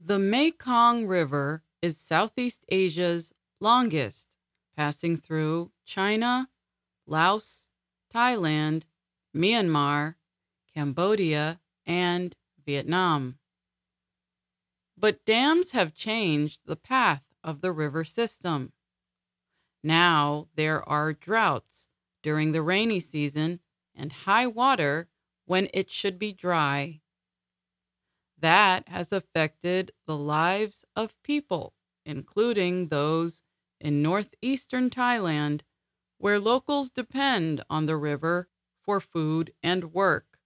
The Mekong River is Southeast Asia's longest, passing through China, Laos, Thailand, Myanmar, Cambodia, and Vietnam. But dams have changed the path of the river system. Now there are droughts during the rainy season and high water when it should be dry. That has affected the lives of people, including those in northeastern Thailand, where locals depend on the river for food and work.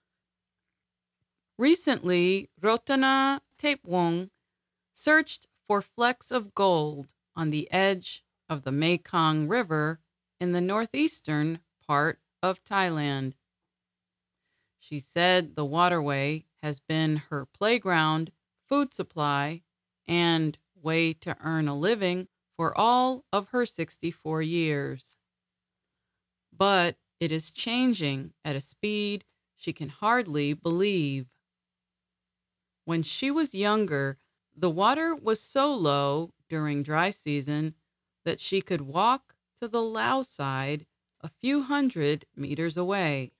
Recently, Rotana Tepwong searched for flecks of gold on the edge of the Mekong River in the northeastern part of Thailand. She said the waterway has been her playground, food supply, and way to earn a living for all of her 64 years. But it is changing at a speed she can hardly believe. When she was younger, the water was so low during dry season that she could walk to the Lao side a few hundred meters away.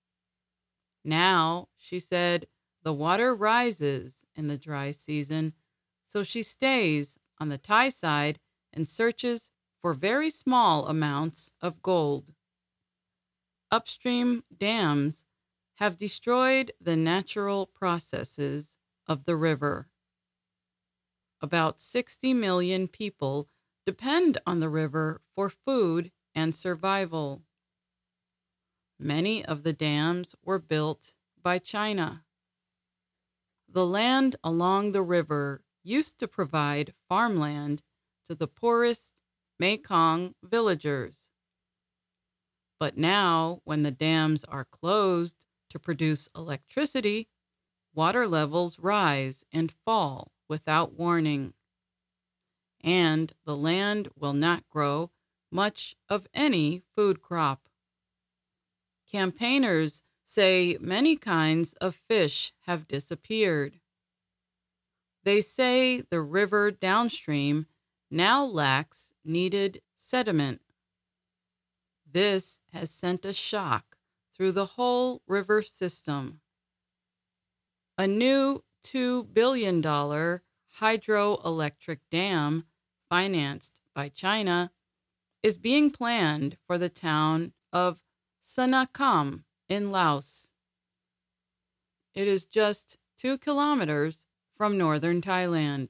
Now, she said, the water rises in the dry season, so she stays on the Thai side and searches for very small amounts of gold. Upstream dams have destroyed the natural processes of the river. About 60 million people depend on the river for food and survival. Many of the dams were built by China. The land along the river used to provide farmland to the poorest Mekong villagers. But now, when the dams are closed to produce electricity, water levels rise and fall without warning. And the land will not grow much of any food crop. Campaigners say many kinds of fish have disappeared. They say the river downstream now lacks needed sediment. This has sent a shock through the whole river system. A new $2 billion hydroelectric dam, financed by China, is being planned for the town of Sanakam in Laos. It is just 2 kilometers from northern Thailand.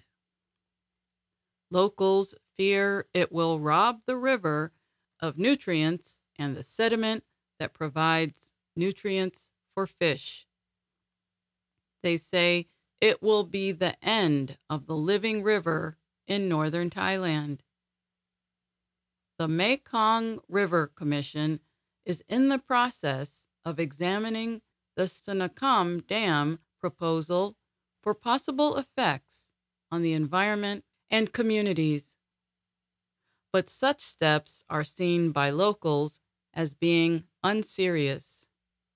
Locals fear it will rob the river of nutrients and the sediment that provides nutrients for fish. They say it will be the end of the living river in northern Thailand. The Mekong River Commission is in the process of examining the Sanakam Dam proposal for possible effects on the environment and communities. But such steps are seen by locals as being unserious.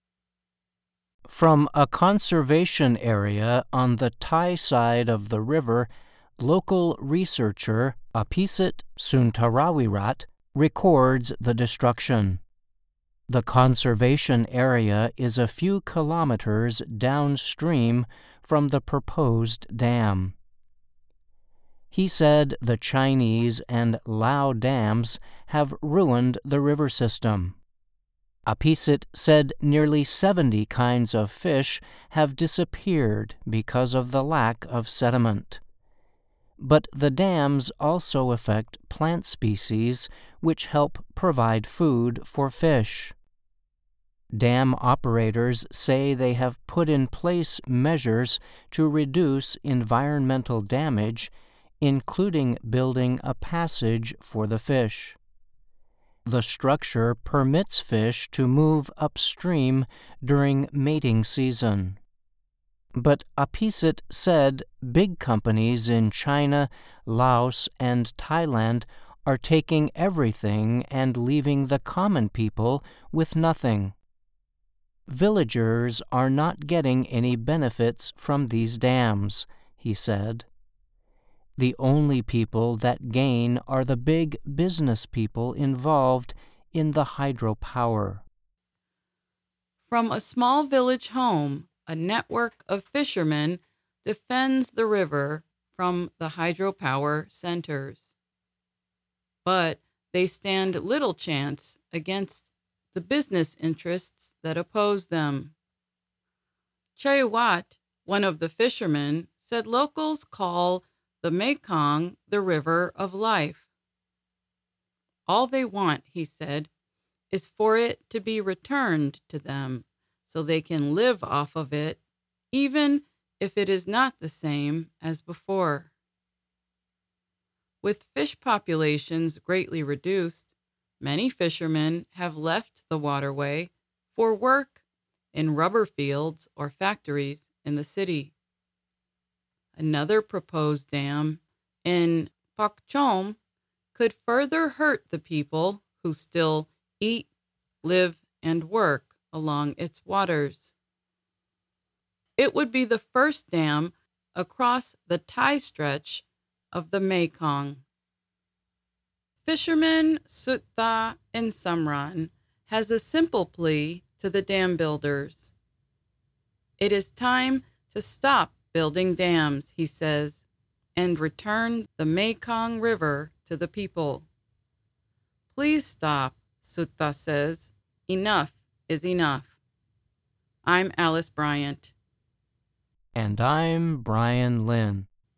From a conservation area on the Thai side of the river, local researcher Apisit Suntarawirat records the destruction. The conservation area is a few kilometers downstream from the proposed dam. He said the Chinese and Lao dams have ruined the river system. Apisit said nearly 70 kinds of fish have disappeared because of the lack of sediment. But the dams also affect plant species which help provide food for fish. Dam operators say they have put in place measures to reduce environmental damage, including building a passage for the fish. The structure permits fish to move upstream during mating season. But Apisit said big companies in China, Laos, and Thailand are taking everything and leaving the common people with nothing. Villagers are not getting any benefits from these dams, he said. The only people that gain are the big business people involved in the hydropower. From a small village home, a network of fishermen defends the river from the hydropower centers. But they stand little chance against the business interests that oppose them. Che Wat, one of the fishermen, said locals call the Mekong the river of life. All they want, he said, is for it to be returned to them so they can live off of it, even if it is not the same as before. With fish populations greatly reduced, many fishermen have left the waterway for work in rubber fields or factories in the city. Another proposed dam in Pak Chom could further hurt the people who still eat, live, and work along its waters. It would be the first dam across the Thai stretch of the Mekong. Fisherman Sutta in Samran has a simple plea to the dam builders. It is time to stop building dams, he says, and return the Mekong River to the people. Please stop, Sutta says. Enough is enough. I'm Alice Bryant. And I'm Brian Lynn.